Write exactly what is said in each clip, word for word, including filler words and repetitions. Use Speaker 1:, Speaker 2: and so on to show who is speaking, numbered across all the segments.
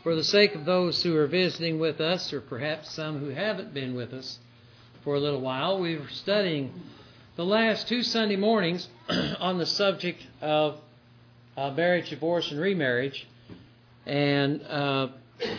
Speaker 1: For the sake of those who are visiting with us, or perhaps some who haven't been with us for a little while, we were studying the last two Sunday mornings on the subject of uh, marriage, divorce, and remarriage. And uh,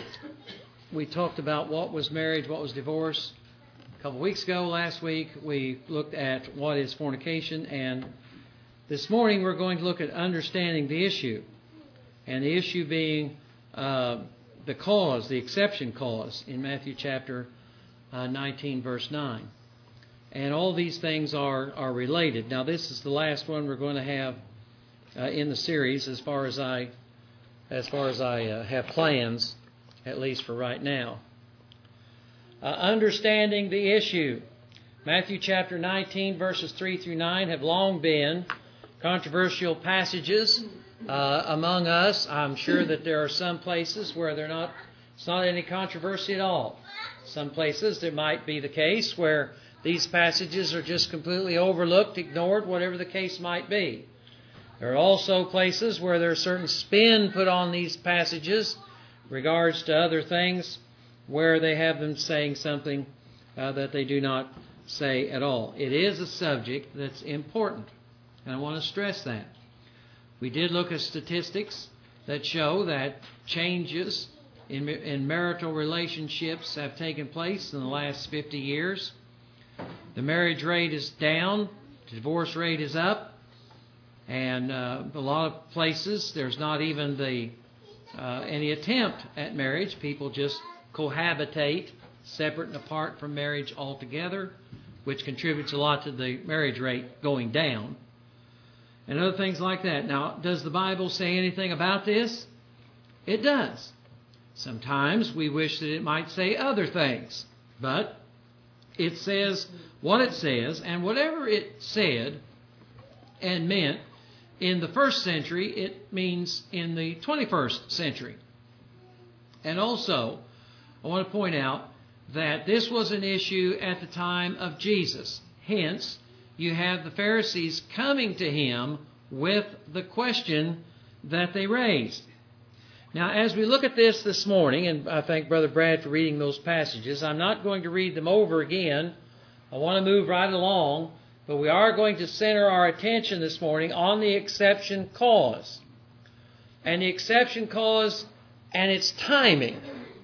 Speaker 1: we talked about what was marriage, what was divorce. A couple weeks ago, last week, we looked at what is fornication. And this morning, we're going to look at understanding the issue. And the issue being uh, the cause, the exception clause in Matthew chapter uh, nineteen, verse nine. And all these things are, are related. Now, this is the last one we're going to have uh, in the series as far as I, as far as I uh, have plans, at least for right now. Uh, understanding the issue. Matthew chapter nineteen, verses three through nine have long been controversial passages uh, among us. I'm sure that there are some places where they're not, it's not any controversy at all. Some places there might be the case where these passages are just completely overlooked, ignored, whatever the case might be. There are also places where there's certain spin put on these passages in regards to other things where they have them saying something uh, that they do not say at all. It is a subject that's important, and I want to stress that. We did look at statistics that show that changes in, in marital relationships have taken place in the last fifty years. The marriage rate is down, the divorce rate is up, and uh, a lot of places there's not even the uh, any attempt at marriage. People just cohabitate, separate and apart from marriage altogether, which contributes a lot to the marriage rate going down, and other things like that. Now, does the Bible say anything about this? It does. Sometimes we wish that it might say other things, but it says what it says, and whatever it said and meant in the first century, it means in the twenty-first century. And also, I want to point out that this was an issue at the time of Jesus. Hence, you have the Pharisees coming to him with the question that they raised. Now, as we look at this this morning, and I thank Brother Brad for reading those passages, I'm not going to read them over again. I want to move right along, but we are going to center our attention this morning on the exception clause. And the exception clause and its timing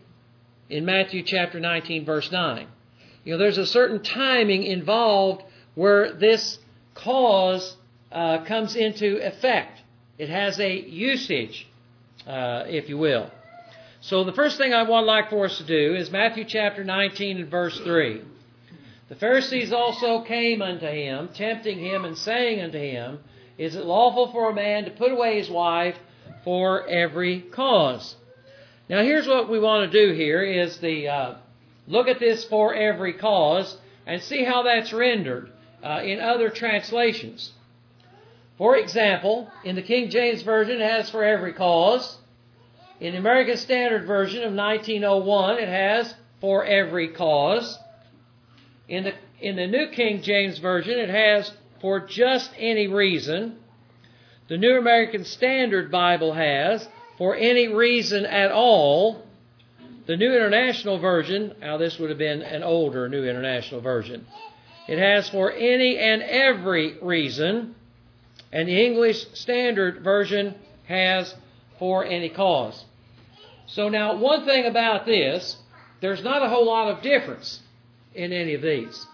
Speaker 1: in Matthew chapter nineteen, verse nine. You know, there's a certain timing involved where this clause uh, comes into effect. It has a usage, uh, if you will. So the first thing I would like for us to do is Matthew chapter nineteen and verse three. The Pharisees also came unto him, tempting him and saying unto him, Is it lawful for a man to put away his wife for every cause? Now here's what we want to do here is the uh, look at this for every cause and see how that's rendered uh, in other translations. For example, in the King James Version it has for every cause. In the American Standard Version of nineteen oh one it has for every cause. In the in the New King James Version it has for just any reason. The New American Standard Bible has for any reason at all. The New International Version, now this would have been an older New International Version, it has for any and every reason. And the English Standard Version has for any cause. So now, one thing about this, there's not a whole lot of difference in any of these.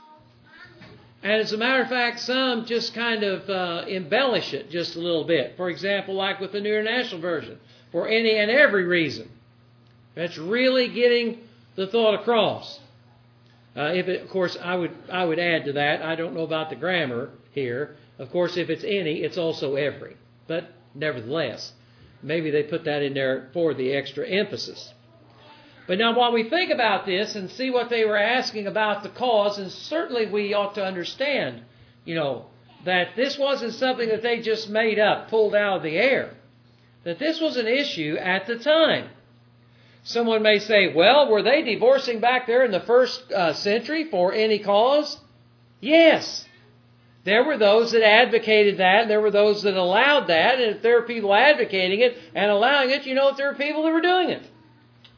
Speaker 1: And as a matter of fact, some just kind of uh, embellish it just a little bit. For example, like with the New International Version, for any and every reason. That's really getting the thought across. Uh, if it, of course, I would I would add to that, I don't know about the grammar here. Of course, if it's any, it's also every. But nevertheless, maybe they put that in there for the extra emphasis. But now while we think about this and see what they were asking about the cause, and certainly we ought to understand, you know, that this wasn't something that they just made up, pulled out of the air. That this was an issue at the time. Someone may say, well, were they divorcing back there in the first uh, century for any cause? Yes. There were those that advocated that, and there were those that allowed that, and if there were people advocating it and allowing it, you know that there were people that were doing it.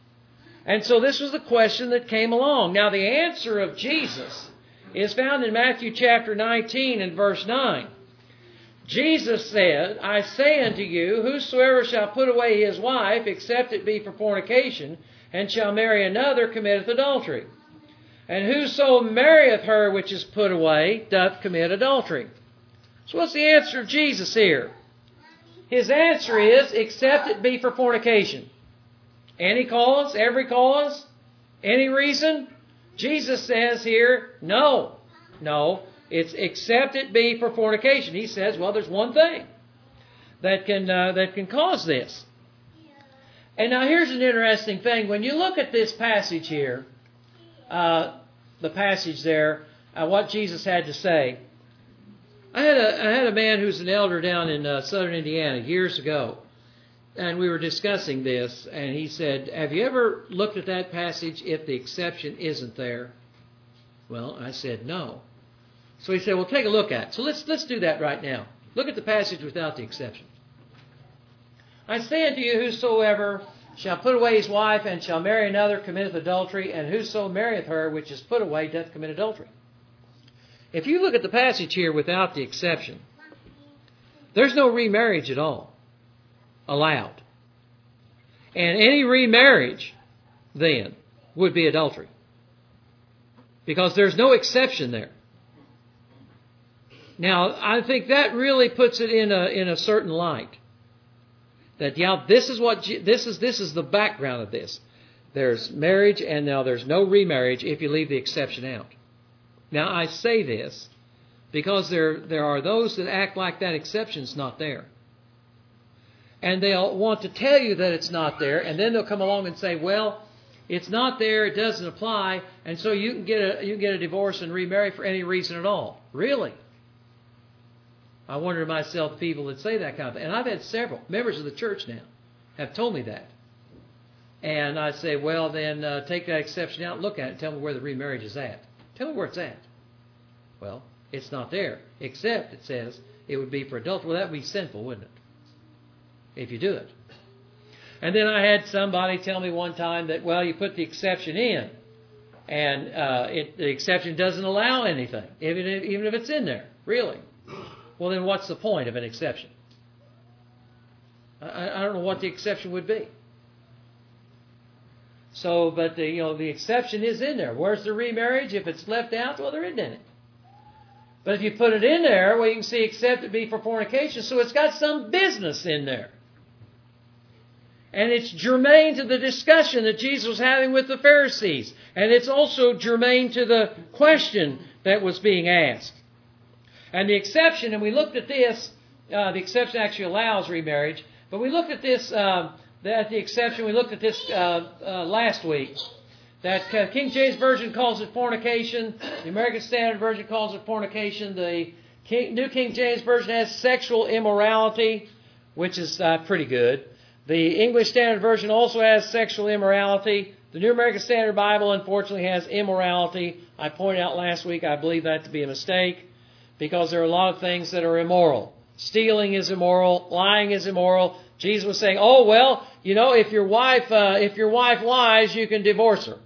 Speaker 1: And so this was the question that came along. Now the answer of Jesus is found in Matthew chapter nineteen and verse nine. Jesus said, I say unto you, whosoever shall put away his wife, except it be for fornication, and shall marry another, committeth adultery. And whoso marrieth her which is put away, doth commit adultery. So what's the answer of Jesus here? His answer is, except it be for fornication. Any cause? Every cause? Any reason? Jesus says here, no. No. It's except it be for fornication. He says, well, there's one thing that can uh, that can cause this. And now here's an interesting thing. When you look at this passage here, uh, the passage there, uh, what Jesus had to say. I had a I had a man who's an elder down in uh, southern Indiana years ago, and we were discussing this, and he said, have you ever looked at that passage if the exception isn't there? Well, I said, no. So he said, well, take a look at it. So let's let's do that right now. Look at the passage without the exception. I say unto you, whosoever shall put away his wife and shall marry another committeth adultery, and whoso marrieth her which is put away doth commit adultery. If you look at the passage here without the exception, there's no remarriage at all allowed. And any remarriage, then, would be adultery. Because there's no exception there. Now, I think that really puts it in a in a certain light. That yeah, this is what this is. This is the background of this. There's marriage, and now there's no remarriage if you leave the exception out. Now, I say this because there there are those that act like that exception's not there, and they'll want to tell you that it's not there, and then they'll come along and say, well, it's not there, it doesn't apply, and so you can get a you can get a divorce and remarry for any reason at all. Really? I wonder to myself, the people that say that kind of thing. And I've had several members of the church now have told me that. And I say, well, then uh, take that exception out and look at it and tell me where the remarriage is at. Tell me where it's at. Well, it's not there, except it says it would be for adultery. Well, that would be sinful, wouldn't it? If you do it. And then I had somebody tell me one time that, well, you put the exception in, and uh, it, the exception doesn't allow anything, even if, even if it's in there, really. Well, then what's the point of an exception? I, I don't know what the exception would be. So, but the, you know, the exception is in there. Where's the remarriage? If it's left out, well, there isn't any. But if you put it in there, well, you can see except it be for fornication. So it's got some business in there. And it's germane to the discussion that Jesus was having with the Pharisees. And it's also germane to the question that was being asked. And the exception, and we looked at this, uh, the exception actually allows remarriage, but we looked at this, uh, that the exception, we looked at this uh, uh, last week, that uh, King James Version calls it fornication, the American Standard Version calls it fornication, the King, New King James Version has sexual immorality, which is uh, pretty good. The English Standard Version also has sexual immorality. The New American Standard Bible, unfortunately, has immorality. I pointed out last week I believe that to be a mistake, because there are a lot of things that are immoral. Stealing is immoral. Lying is immoral. Jesus was saying, oh, well, you know, if your wife uh, if your wife lies, you can divorce her.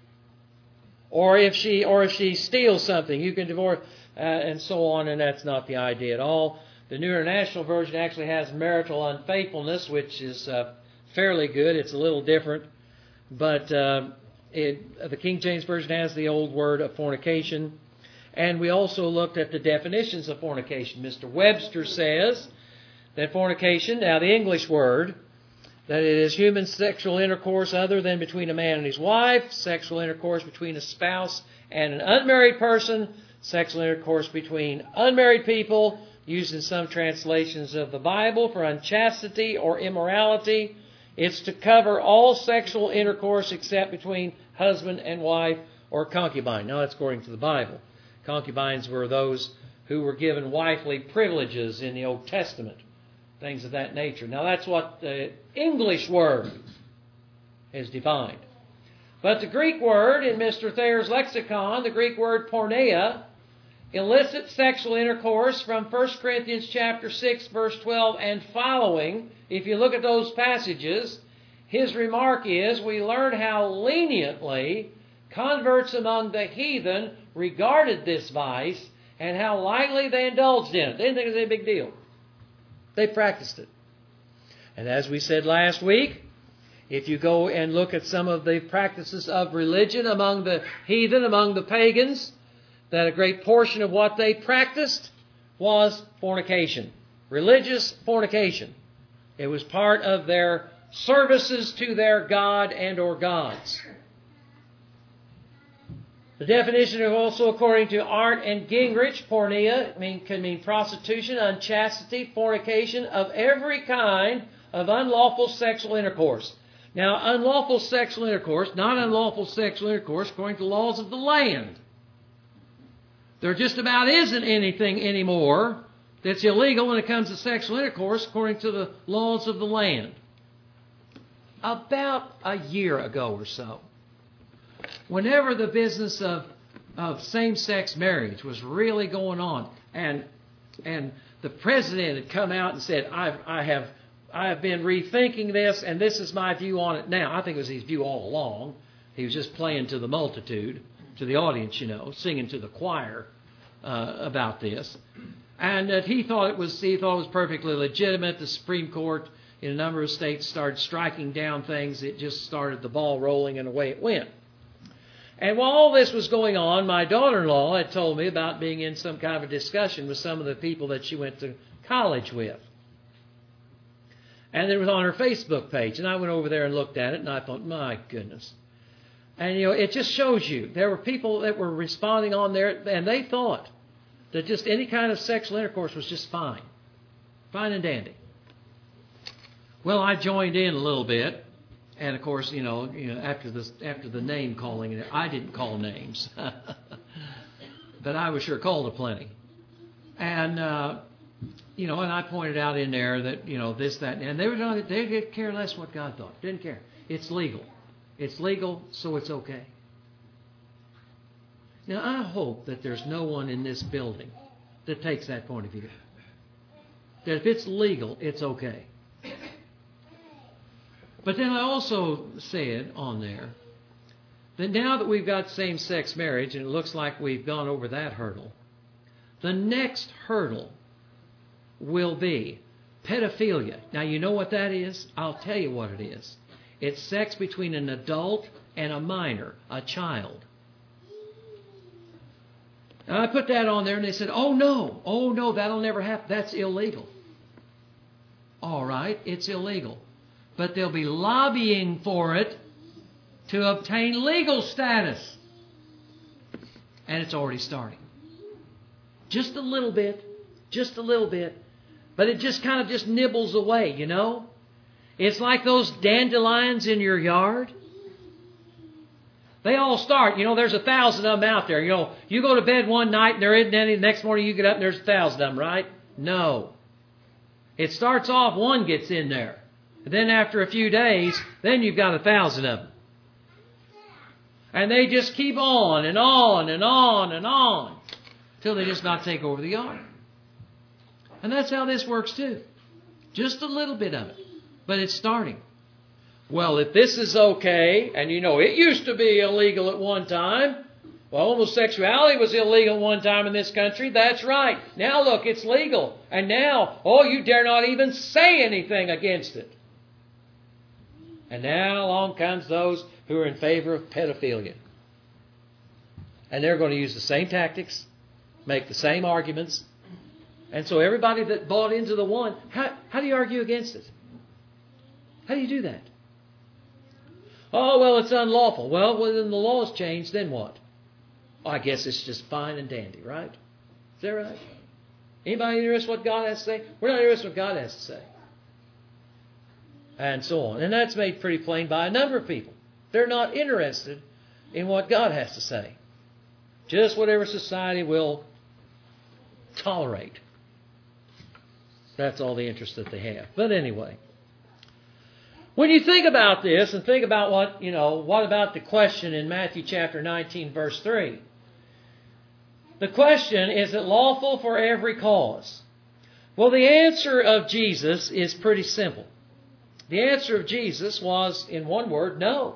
Speaker 1: Or if she or if she steals something, you can divorce, uh, and so on, and that's not the idea at all. The New International Version actually has marital unfaithfulness, which is uh, fairly good. It's a little different. But uh, it, the King James Version has the old word of fornication. And we also looked at the definitions of fornication. Mister Webster says that fornication, now the English word, that it is human sexual intercourse other than between a man and his wife, sexual intercourse between a spouse and an unmarried person, sexual intercourse between unmarried people, used in some translations of the Bible for unchastity or immorality. It's to cover all sexual intercourse except between husband and wife or concubine. Now that's according to the Bible. Concubines were those who were given wifely privileges in the Old Testament, things of that nature. Now that's what the English word is defined. But the Greek word in Mister Thayer's lexicon, the Greek word porneia, illicit sexual intercourse from First Corinthians chapter six, verse twelve and following. If you look at those passages, his remark is, we learn how leniently converts among the heathen regarded this vice and how lightly they indulged in it. They didn't think it was a big deal. They practiced it. And as we said last week, if you go and look at some of the practices of religion among the heathen, among the pagans, that a great portion of what they practiced was fornication. Religious fornication. It was part of their services to their god and or gods. The definition is also according to Arndt and Gingrich, porneia mean, can mean prostitution, unchastity, fornication of every kind of unlawful sexual intercourse. Now, unlawful sexual intercourse, not unlawful sexual intercourse according to laws of the land. There just about isn't anything anymore that's illegal when it comes to sexual intercourse according to the laws of the land. About a year ago or so, whenever the business of, of same-sex marriage was really going on, and and the president had come out and said, I've, I have I have been rethinking this, and this is my view on it now. I think it was his view all along. He was just playing to the multitude, to the audience, you know, singing to the choir uh, about this. And that he thought it was he thought it was perfectly legitimate. The Supreme Court in a number of states started striking down things. It just started the ball rolling, and away it went. And while all this was going on, my daughter-in-law had told me about being in some kind of a discussion with some of the people that she went to college with. And it was on her Facebook page. And I went over there and looked at it, and I thought, my goodness. And, you know, it just shows you. There were people that were responding on there, and they thought that just any kind of sexual intercourse was just fine. Fine and dandy. Well, I joined in a little bit. And, of course, you know, you know after, this, after the name calling, I didn't call names. But I was sure called a plenty. And, uh, you know, and I pointed out in there that, you know, this, that, and they were doing it. They didn't care less what God thought. Didn't care. It's legal. It's legal, so it's okay. Now, I hope that there's no one in this building that takes that point of view. That if it's legal, it's okay. But then I also said on there that now that we've got same-sex marriage, and it looks like we've gone over that hurdle, the next hurdle will be pedophilia. Now, you know what that is? I'll tell you what it is. It's sex between an adult and a minor, a child. And I put that on there, and they said, oh, no, oh, no, that'll never happen. That's illegal. All right, it's illegal. But they'll be lobbying for it to obtain legal status. And it's already starting. Just a little bit, just a little bit. But it just kind of just nibbles away, you know. It's like those dandelions in your yard. They all start, you know, there's a thousand of them out there. You know, you go to bed one night and there isn't any. The next morning you get up and there's a thousand of them, right? No. It starts off, one gets in there. And then after a few days, then you've got a thousand of them. And they just keep on and on and on and on till they just about take over the yard. And that's how this works too. Just a little bit of it. But it's starting. Well, if this is okay, and you know it used to be illegal at one time. Well, homosexuality was illegal at one time in this country. That's right. Now look, it's legal. And now, oh, you dare not even say anything against it. And now along comes those who are in favor of pedophilia. And they're going to use the same tactics, make the same arguments. And so everybody that bought into the one, how, how do you argue against it? How do you do that? Oh, well, it's unlawful. Well, when the law's changed, then what? Oh, I guess it's just fine and dandy, right? Is that right? Anybody interested in what God has to say? We're not interested in what God has to say. And so on. And that's made pretty plain by a number of people. They're not interested in what God has to say. Just whatever society will tolerate. That's all the interest that they have. But anyway, when you think about this and think about what, you know, what about the question in Matthew chapter nineteen, verse three? The question, is it lawful for every cause? Well, the answer of Jesus is pretty simple. The answer of Jesus was, in one word, no.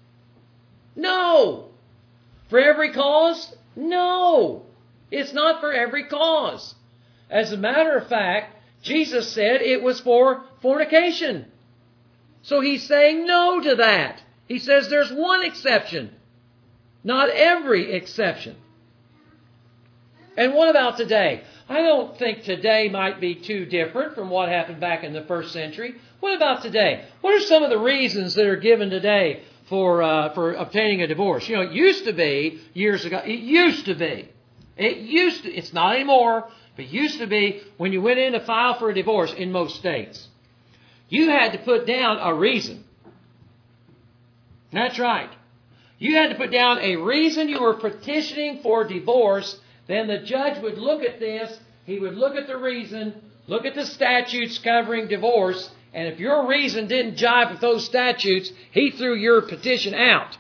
Speaker 1: No! For every cause? No! It's not for every cause. As a matter of fact, Jesus said it was for fornication. So He's saying no to that. He says there's one exception, not every exception. And what about today? I don't think today might be too different from what happened back in the first century. What about today? What are some of the reasons that are given today for uh, for obtaining a divorce? You know, it used to be, years ago, it used to be. It used to, it's not anymore, but it used to be when you went in to file for a divorce in most states. You had to put down a reason. That's right. You had to put down a reason you were petitioning for divorce. Then the judge would look at this. He would look at the reason, look at the statutes covering divorce, and if your reason didn't jive with those statutes, he threw your petition out.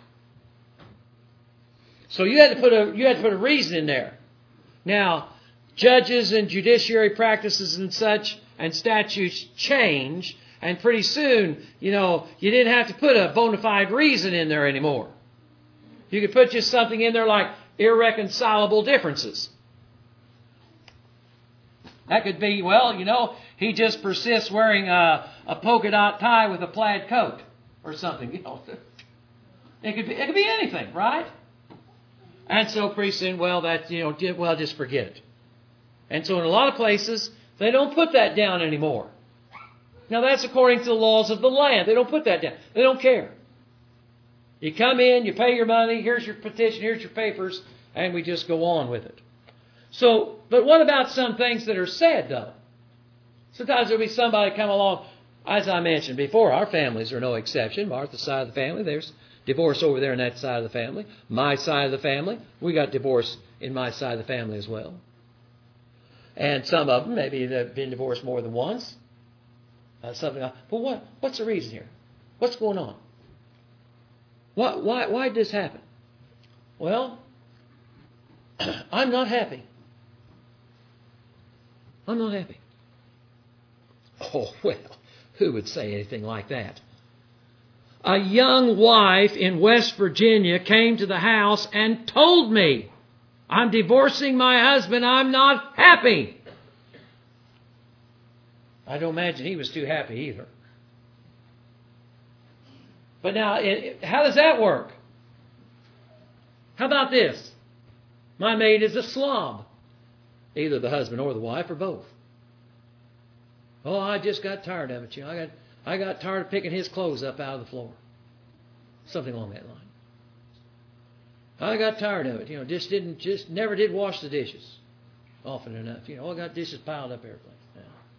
Speaker 1: So you had to put a you had to put a reason in there. Now, judges and judiciary practices and such and statutes change, and pretty soon, you know, you didn't have to put a bona fide reason in there anymore. You could put just something in there like irreconcilable differences. That could be, well, you know, he just persists wearing a, a polka dot tie with a plaid coat or something. You know, it could be, it could be anything, right? And so pretty soon, well, that, you know, well, just forget it. And so in a lot of places, they don't put that down anymore. Now that's according to the laws of the land. They don't put that down. They don't care. You come in, you pay your money, here's your petition, here's your papers, and we just go on with it. So, but what about some things that are said, though? Sometimes there'll be somebody come along, as I mentioned before, our families are no exception. Martha's side of the family, there's divorce over there in that side of the family. My side of the family, we got divorce in my side of the family as well. And some of them, maybe they've been divorced more than once. Uh, something else. But what, what's the reason here? What's going on? Why, why, why did this happen? Well, I'm not happy. I'm not happy. Oh, well, who would say anything like that? A young wife in West Virginia came to the house and told me, I'm divorcing my husband. I'm not happy. I don't imagine he was too happy either. But now, it, how does that work? How about this? My maid is a slob. Either the husband or the wife or both. Oh, I just got tired of it. You know, I got I got tired of picking his clothes up out of the floor. Something along that line. I got tired of it. You know, just didn't, just never did wash the dishes often enough. You know, I got dishes piled up everywhere. Yeah.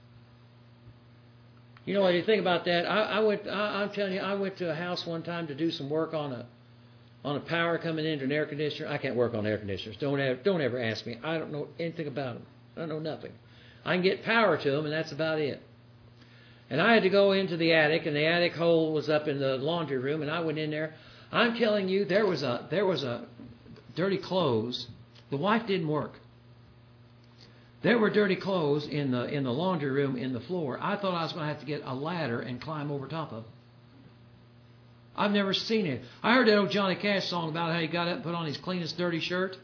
Speaker 1: You know, when you think about that, I, I went. I, I'm telling you, I went to a house one time to do some work on a on a power coming into an air conditioner. I can't work on air conditioners. Don't ever, don't ever ask me. I don't know anything about them. I don't know nothing. I can get power to them, and that's about it. And I had to go into the attic, and the attic hole was up in the laundry room, and I went in there. I'm telling you, there was a there was a dirty clothes. The wife didn't work. There were dirty clothes in the in the laundry room in the floor. I thought I was going to have to get a ladder and climb over top of them. I've never seen it. I heard that old Johnny Cash song about how he got up and put on his cleanest dirty shirt.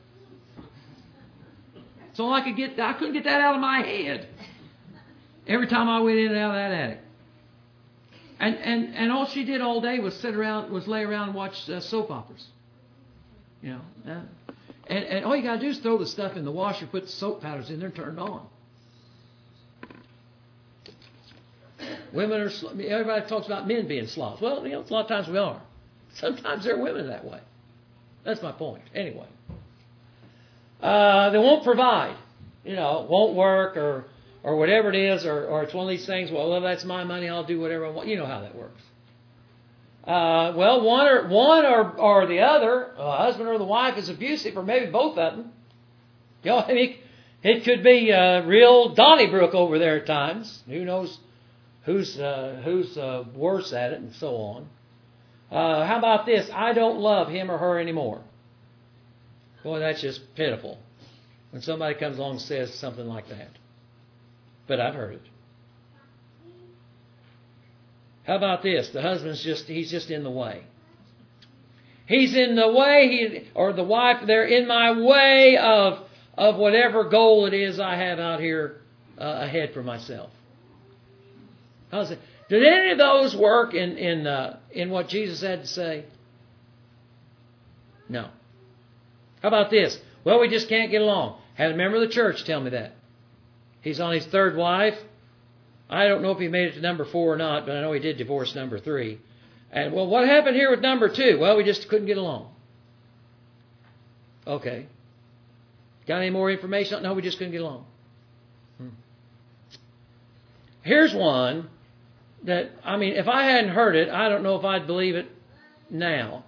Speaker 1: So I could get I couldn't get that out of my head. Every time I went in and out of that attic. And and and all she did all day was sit around, was lay around and watch uh, soap operas. You know, uh, and and all you got to do is throw the stuff in the washer, put the soap powders in there, and turn it on. Women are. Everybody talks about men being slobs. Well, you know, a lot of times we are. Sometimes there are women that way. That's my point. Anyway, uh, they won't provide. You know, won't work or. Or whatever it is, or, or it's one of these things, well, well, that's my money, I'll do whatever I want. You know how that works. Uh, well, one or one or, or the other, the husband or the wife is abusive, or maybe both of them. You know, I mean, it could be uh, real Donnybrook over there at times. Who knows who's uh, who's uh, worse at it, and so on. Uh, how about this? I don't love him or her anymore. Boy, that's just pitiful. When somebody comes along and says something like that. But I've heard it. How about this? The husband's just, he's just in the way. He's in the way, he, or the wife, they're in my way of, of whatever goal it is I have out here uh, ahead for myself. How's it? Did any of those work in, in, uh, in what Jesus had to say? No. How about this? Well, we just can't get along. Had a member of the church tell me that. He's on his third wife. I don't know if he made it to number four or not, but I know he did divorce number three. And, well, what happened here with number two? Well, we just couldn't get along. Okay. Got any more information? No, we just couldn't get along. Hmm. Here's one that, I mean, if I hadn't heard it, I don't know if I'd believe it now.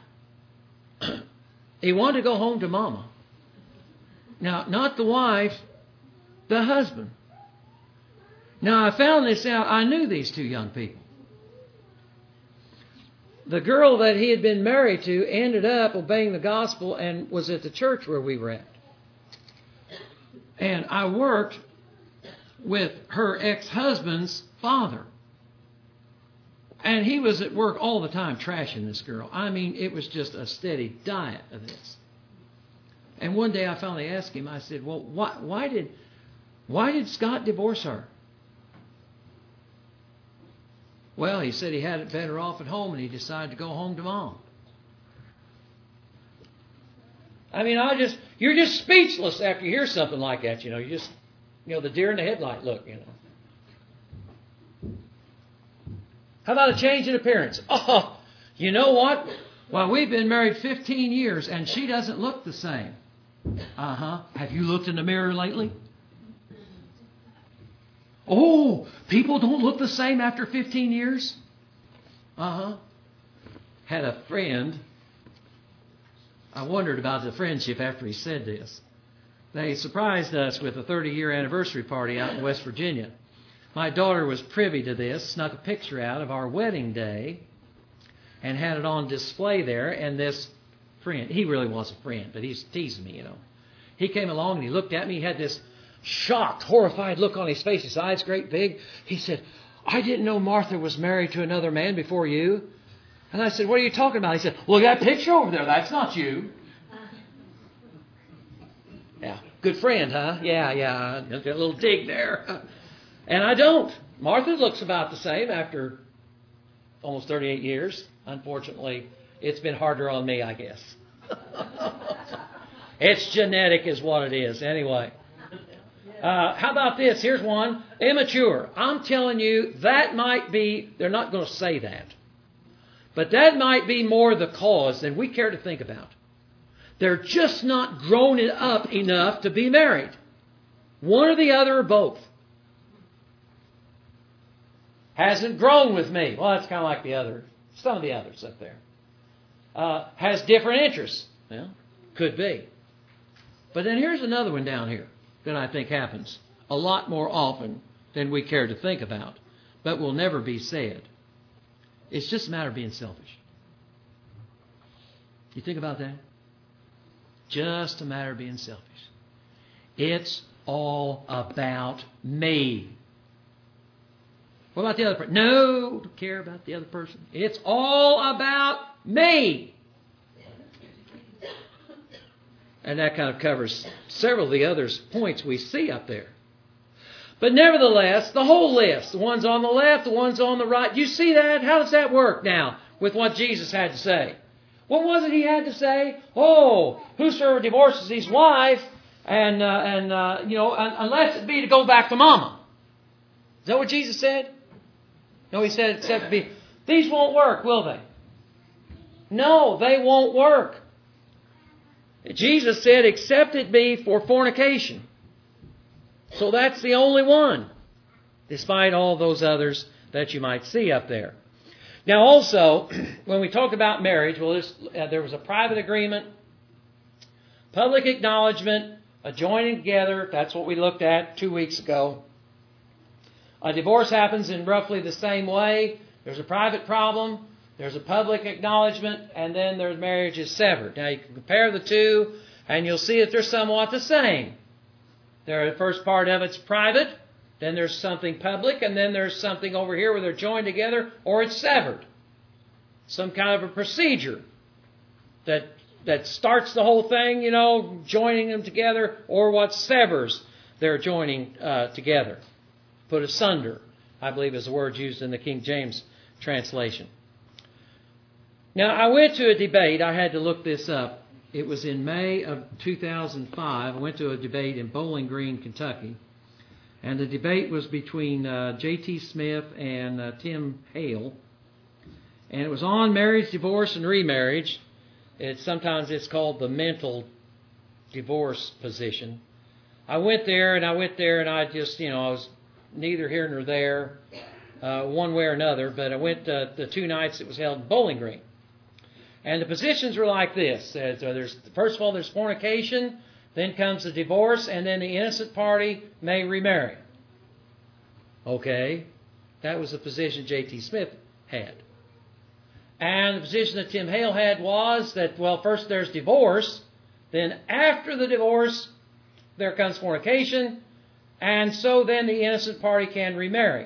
Speaker 1: He wanted to go home to Mama. Now, not the wife, the husband. Now, I found this out. I knew these two young people. The girl that he had been married to ended up obeying the gospel and was at the church where we were at. And I worked with her ex-husband's father. And he was at work all the time trashing this girl. I mean, it was just a steady diet of this. And one day I finally asked him, I said, well, why, why did why did Scott divorce her? Well, he said he had it better off at home and he decided to go home to Mom. I mean, I just, you're just speechless after you hear something like that, you know. You just, you know, the deer in the headlight look, you know. How about a change in appearance? Oh, you know what? Well, we've been married fifteen years and she doesn't look the same. Uh-huh. Have you looked in the mirror lately? Oh, people don't look the same after fifteen years? Uh-huh. Had a friend. I wondered about the friendship after he said this. They surprised us with a thirty-year anniversary party out in West Virginia. My daughter was privy to this, snuck a picture out of our wedding day and had it on display there. And this friend, he really was a friend, but he's teasing me, you know. He came along and he looked at me. He had this shocked, horrified look on his face. His eyes great big. He said, I didn't know Martha was married to another man before you. And I said, what are you talking about? He said, well, that picture over there, that's not you. Yeah, good friend, huh? Yeah, yeah, a little dig there. And I don't. Martha looks about the same after almost thirty-eight years. Unfortunately, it's been harder on me, I guess. It's genetic is what it is. Anyway. Uh, how about this? Here's one. Immature. I'm telling you, that might be, they're not going to say that. But that might be more the cause than we care to think about. They're just not grown up enough to be married. One or the other or both. Hasn't grown with me. Well, that's kind of like the other, some of the others up there. Uh, has different interests. Well, could be. But then here's another one down here that I think happens a lot more often than we care to think about, but will never be said. It's just a matter of being selfish. You think about that? Just a matter of being selfish. It's all about me. What about the other person? No, don't care about the other person. It's all about me. And that kind of covers several of the other points we see up there. But nevertheless, the whole list, the ones on the left, the ones on the right, you see that? How does that work now with what Jesus had to say? What was it he had to say? Oh, whosoever divorces his wife, and, uh, and uh, you know, unless it be to go back to Mama. Is that what Jesus said? No, he said except to be, these won't work, will they? No, they won't work. Jesus said, except it be for fornication. So that's the only one, despite all those others that you might see up there. Now also, when we talk about marriage, well, this, uh, there was a private agreement, public acknowledgement, a joining together. That's what we looked at two weeks ago. A divorce happens in roughly the same way. There's a private problem, there's a public acknowledgement, and then their marriage is severed. Now you can compare the two, and you'll see that they're somewhat the same. There, the first part of it's private, Then there's something public, and then there's something over here where they're joined together, or it's severed. Some kind of a procedure that that starts the whole thing, you know, joining them together, or what severs their joining uh, together. Put asunder, I believe is the word used in the King James translation. Now, I went to a debate. I had to look this up. It was in May of two thousand five. I went to a debate in Bowling Green, Kentucky. And the debate was between uh, J T Smith and uh, Tim Hale. And it was on marriage, divorce, and remarriage. It, sometimes it's called the mental divorce position. I went there, and I went there, and I just, you know, I was neither here nor there, uh, one way or another. But I went uh, the two nights it was held in Bowling Green. And the positions were like this. Uh, there's, first of all, there's fornication. Then comes the divorce, and then the innocent party may remarry. Okay, that was the position J T Smith had. And the position that Tim Hale had was that, well, first there's divorce, then after the divorce, there comes fornication, and so then the innocent party can remarry.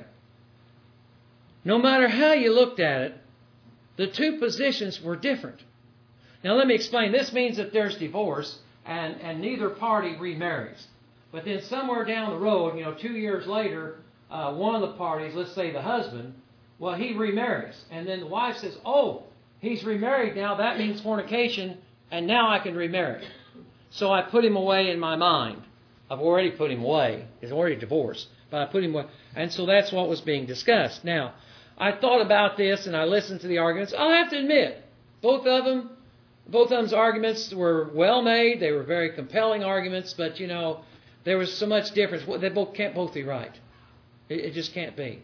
Speaker 1: No matter how you looked at it, the two positions were different. Now let me explain. This means that there's divorce, and, and neither party remarries. But then somewhere down the road, you know, two years later, uh, one of the parties, let's say the husband, well, he remarries. And then the wife says, oh, he's remarried now. That means fornication, and now I can remarry. So I put him away in my mind. I've already put him away. He's already divorced. But I put him away. And so that's what was being discussed. Now, I thought about this, and I listened to the arguments. I'll have to admit, both of them, both of them's arguments were well made. They were very compelling arguments, but, you know, there was so much difference. They both can't both be right. It, it just can't be.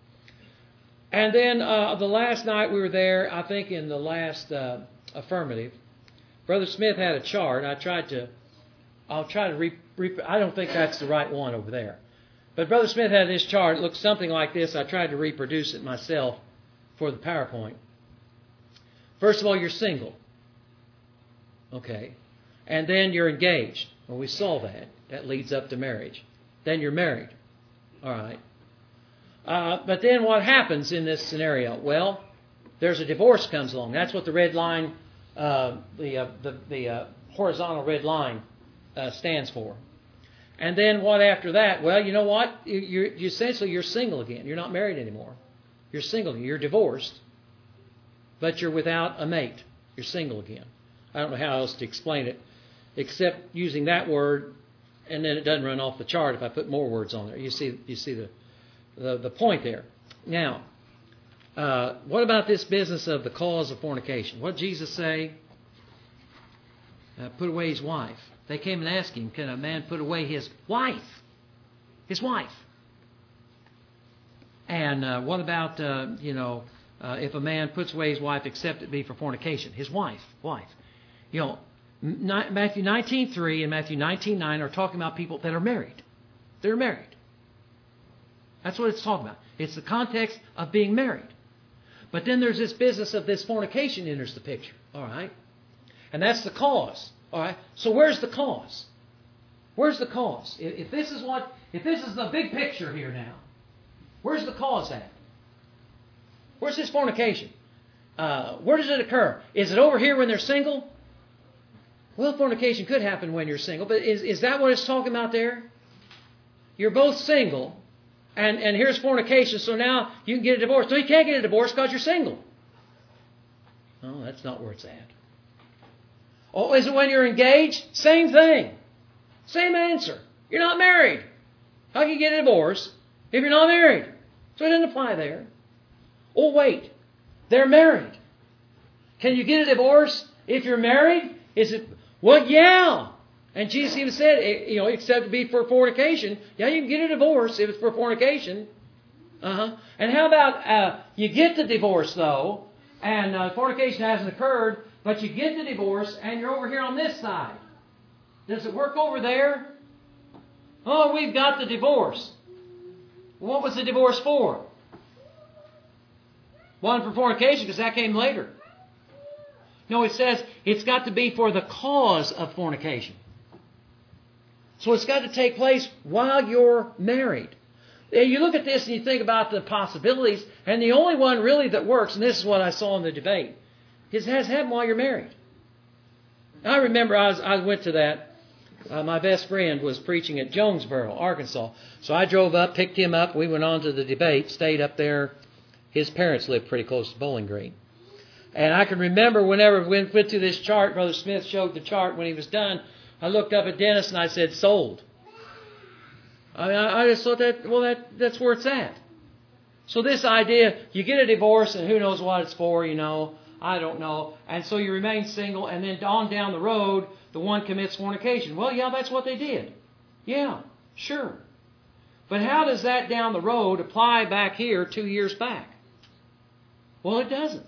Speaker 1: And then uh, the last night we were there, I think in the last uh, affirmative, Brother Smith had a chart. I tried to, I'll try to, re, re, I don't think that's the right one over there. But Brother Smith had this chart. It looks something like this. I tried to reproduce it myself for the PowerPoint. First of all, you're single. Okay. And then you're engaged. Well, we saw that. That leads up to marriage. Then you're married. All right. Uh, but then what happens in this scenario? Well, there's a divorce comes along. That's what the red line, uh, the uh, the, the uh, horizontal red line uh, stands for. And then what after that? Well, you know what? You're, you essentially you're single again. You're not married anymore. You're single. You're divorced, but you're without a mate. You're single again. I don't know how else to explain it, except using that word, and then it doesn't run off the chart if I put more words on there. You see, you see the the, the point there. Now, uh, what about this business of the cause of fornication? What did Jesus say? Uh, put away his wife. They came and asked him, can a man put away his wife? His wife. And uh, what about, uh, you know, uh, if a man puts away his wife, except it be for fornication? His wife, wife. You know, Matthew nineteen three and Matthew nineteen nine are talking about people that are married. They're married. That's what it's talking about. It's the context of being married. But then there's this business of this fornication enters the picture. All right. And that's the cause. All right. So where's the cause? Where's the cause? If this is what, if this is the big picture here now, where's the cause at? Where's this fornication? Uh, where does it occur? Is it over here when they're single? Well, fornication could happen when you're single, but is, is that what it's talking about there? You're both single, and, and here's fornication, so now you can get a divorce. No, you can't get a divorce because you're single. No, that's not where it's at. Oh, is it when you're engaged? Same thing. Same answer. You're not married. How can you get a divorce if you're not married? So it doesn't apply there. Oh, wait. They're married. Can you get a divorce if you're married? Is it, well, yeah. And Jesus even said, you know, except to be for fornication. Yeah, you can get a divorce if it's for fornication. Uh-huh. And how about uh, you get the divorce, though, and uh, fornication hasn't occurred, but you get the divorce and you're over here on this side. Does it work over there? Oh, we've got the divorce. What was the divorce for? One for fornication, because that came later. No, it says it's got to be for the cause of fornication. So it's got to take place while you're married. You look at this and you think about the possibilities, and the only one really that works, and this is what I saw in the debate, is has happen while you're married. I remember I, was, I went to that. Uh, my best friend was preaching at Jonesboro, Arkansas. So I drove up, picked him up. We went on to the debate, stayed up there. His parents lived pretty close to Bowling Green. And I can remember whenever we went through this chart, Brother Smith showed the chart when he was done. I looked up at Dennis and I said, sold. I mean, I just thought that, well, that that's where it's at. So this idea, you get a divorce and who knows what it's for, you know. I don't know. And so you remain single, and then on down the road, the one commits fornication. Well, yeah, that's what they did. Yeah, sure. But how does that down the road apply back here two years back? Well, it doesn't.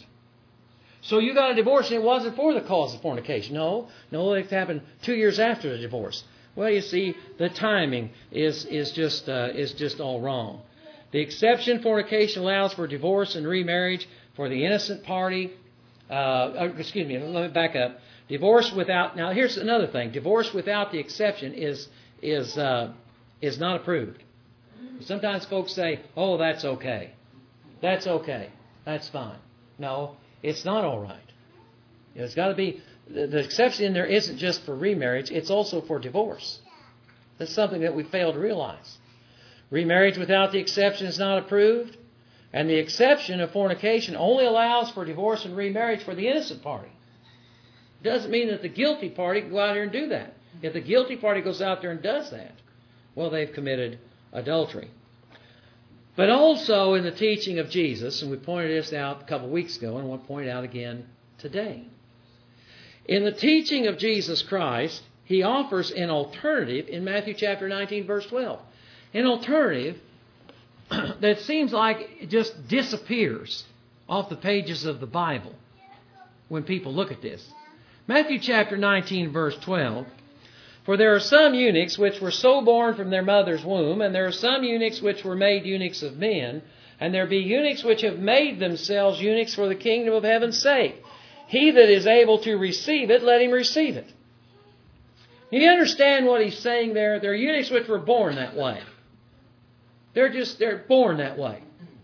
Speaker 1: So you got a divorce and it wasn't for the cause of fornication. No, no, it happened two years after the divorce. Well, you see, the timing is is just uh, is just all wrong. The exception fornication allows for divorce and remarriage for the innocent party. Uh, excuse me, let me back up. Divorce without, now here's another thing. Divorce without the exception is is uh, is not approved. Sometimes folks say, oh, that's okay. That's okay. That's fine. No, it's not all right. It's got to be, the, the exception in there isn't just for remarriage, it's also for divorce. That's something that we fail to realize. Remarriage without the exception is not approved. And the exception of fornication only allows for divorce and remarriage for the innocent party. It doesn't mean that the guilty party can go out here and do that. If the guilty party goes out there and does that, well, they've committed adultery. But also in the teaching of Jesus, and we pointed this out a couple of weeks ago, and I want to point it out again today. In the teaching of Jesus Christ, He offers an alternative in Matthew chapter nineteen, verse twelve. An alternative that seems like it just disappears off the pages of the Bible when people look at this. Matthew chapter nineteen, verse twelve. For there are some eunuchs which were so born from their mother's womb, and there are some eunuchs which were made eunuchs of men, and there be eunuchs which have made themselves eunuchs for the kingdom of heaven's sake. He that is able to receive it, let him receive it. You understand what he's saying there? There are eunuchs which were born that way. They're just, they're born that way.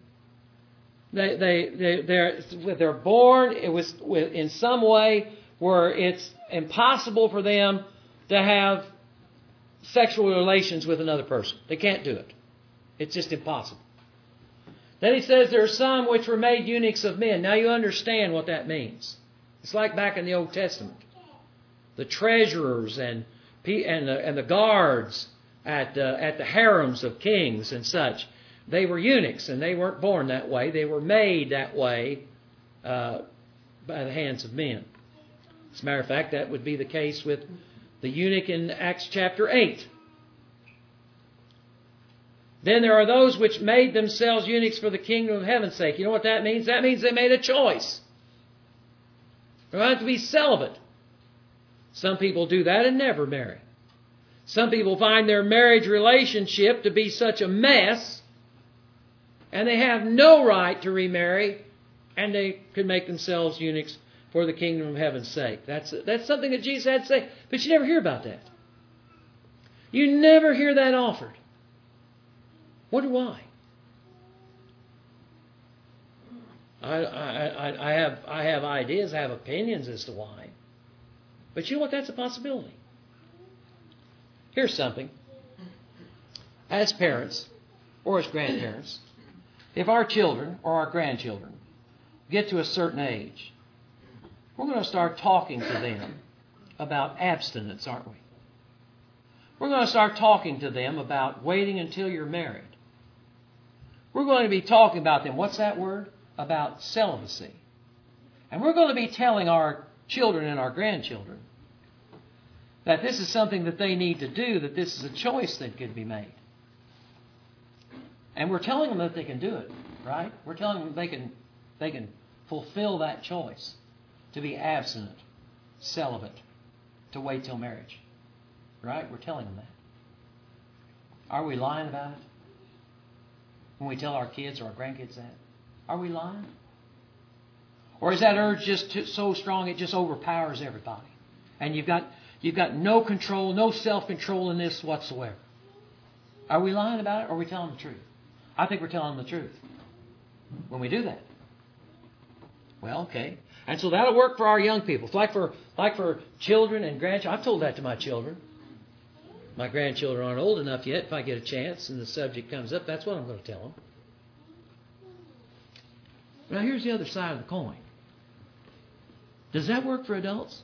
Speaker 1: They, they, they, they're, they're born it was in some way where it's impossible for them to have sexual relations with another person. They can't do it. It's just impossible. Then he says there are some which were made eunuchs of men. Now you understand what that means. It's like back in the Old Testament. The treasurers and, and, the, and the guards at, uh, at the harems of kings and such, they were eunuchs, and they weren't born that way. They were made that way uh, by the hands of men. As a matter of fact, that would be the case with the eunuch in Acts chapter eight. Then there are those which made themselves eunuchs for the kingdom of heaven's sake. You know what that means? That means they made a choice. They have to be celibate. Some people do that and never marry. Some people find their marriage relationship to be such a mess, and they have no right to remarry, and they could make themselves eunuchs for the kingdom of heaven's sake. That's, that's something that Jesus had to say. But you never hear about that. You never hear that offered. Wonder why? I, I, I, have, I have ideas, I have opinions as to why. But you know what? That's a possibility. Here's something. As parents, or as grandparents, if our children or our grandchildren get to a certain age, we're going to start talking to them about abstinence, aren't we? We're going to start talking to them about waiting until you're married. We're going to be talking about them, what's that word? About celibacy. And we're going to be telling our children and our grandchildren that this is something that they need to do, that this is a choice that could be made. And we're telling them that they can do it, right? We're telling them they can, they can fulfill that choice to be abstinent, celibate, to wait till marriage. Right? We're telling them that. Are we lying about it? When we tell our kids or our grandkids that? Are we lying? Or is that urge just too, so strong it just overpowers everybody? And you've got, you've got no control, no self-control in this whatsoever. Are we lying about it, or are we telling the truth? I think we're telling them the truth when we do that. Well, okay. And so that'll work for our young people. It's like for like for children and grandchildren. I've told that to my children. My grandchildren aren't old enough yet. If I get a chance and the subject comes up, that's what I'm going to tell them. Now, here's the other side of the coin. Does that work for adults?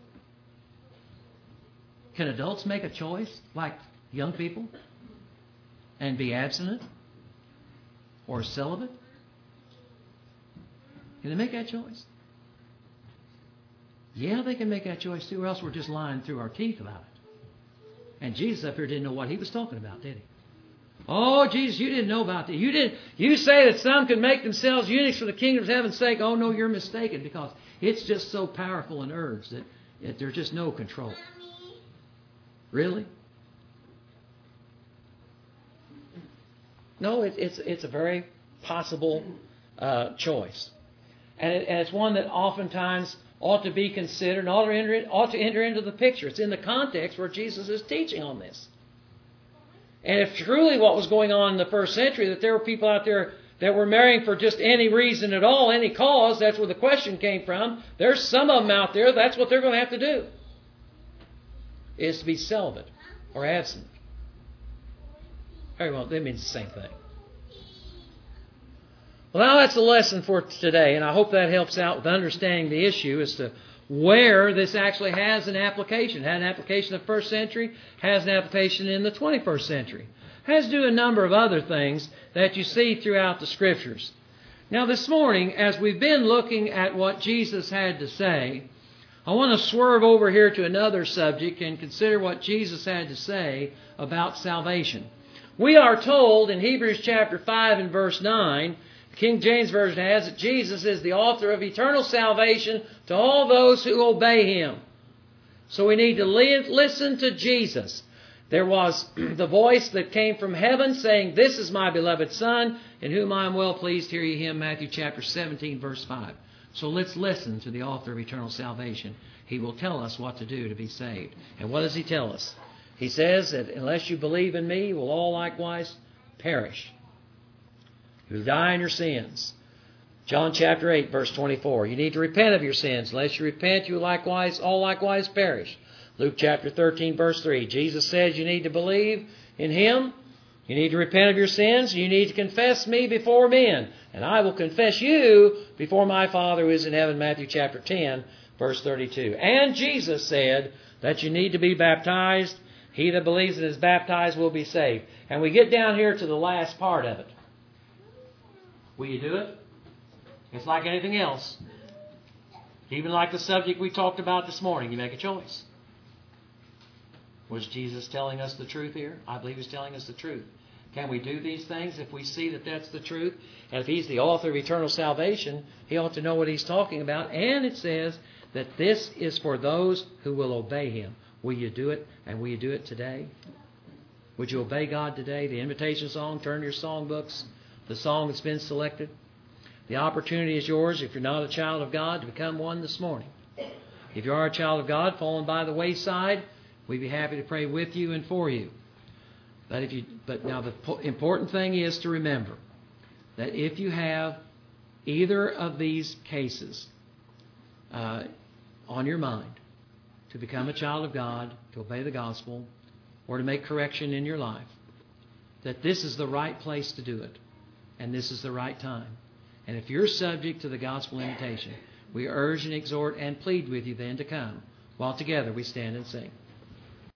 Speaker 1: Can adults make a choice like young people and be abstinent or celibate? Can they make that choice? Yeah, they can make that choice too, or else we're just lying through our teeth about it. And Jesus up here didn't know what he was talking about, did he? Oh, Jesus, you didn't know about that. You didn't. You say that some can make themselves eunuchs for the kingdom of heaven's sake. Oh, no, you're mistaken, because it's just so powerful an urge that, that there's just no control. Really? No, it, it's it's a very possible uh, choice, and, it, and it's one that oftentimes ought to be considered and ought to, enter, ought to enter into the picture. It's in the context where Jesus is teaching on this. And if truly what was going on in the first century, that there were people out there that were marrying for just any reason at all, any cause, that's where the question came from. There's some of them out there, that's what they're going to have to do, is to be celibate or abstinent. Very well, that means the same thing. Well, now that's the lesson for today, and I hope that helps out with understanding the issue as to where this actually has an application. It had an application in the first century, has an application in the twenty-first century. It has to do a number of other things that you see throughout the Scriptures. Now this morning, as we've been looking at what Jesus had to say, I want to swerve over here to another subject and consider what Jesus had to say about salvation. We are told in Hebrews chapter five and verse nine, King James Version has it, Jesus is the author of eternal salvation to all those who obey Him. So we need to li- listen to Jesus. There was the voice that came from heaven saying, "This is my beloved Son, in whom I am well pleased. Hear ye Him," Matthew chapter seventeen, verse five. So let's listen to the author of eternal salvation. He will tell us what to do to be saved. And what does He tell us? He says that unless you believe in Me, you will all likewise perish. You die in your sins. John chapter eight, verse twenty-four. You need to repent of your sins. Unless you repent, you likewise, all likewise perish. Luke chapter thirteen, verse three. Jesus says you need to believe in Him. You need to repent of your sins. You need to confess Me before men. And I will confess you before my Father who is in heaven. Matthew chapter ten, verse thirty-two. And Jesus said that you need to be baptized. He that believes and is baptized will be saved. And we get down here to the last part of it. Will you do it? It's like anything else. Even like the subject we talked about this morning, you make a choice. Was Jesus telling us the truth here? I believe He's telling us the truth. Can we do these things if we see that that's the truth? And if He's the author of eternal salvation, He ought to know what He's talking about. And it says that this is for those who will obey Him. Will you do it? And will you do it today? Would you obey God today? The invitation song, turn your songbooks. The song that's been selected. The opportunity is yours, if you're not a child of God, to become one this morning. If you are a child of God, fallen by the wayside, we'd be happy to pray with you and for you. But if you, but now the important thing is to remember that if you have either of these cases uh, on your mind, to become a child of God, to obey the gospel, or to make correction in your life, that this is the right place to do it. And this is the right time. And if you're subject to the gospel invitation, we urge and exhort and plead with you then to come, while together we stand and sing.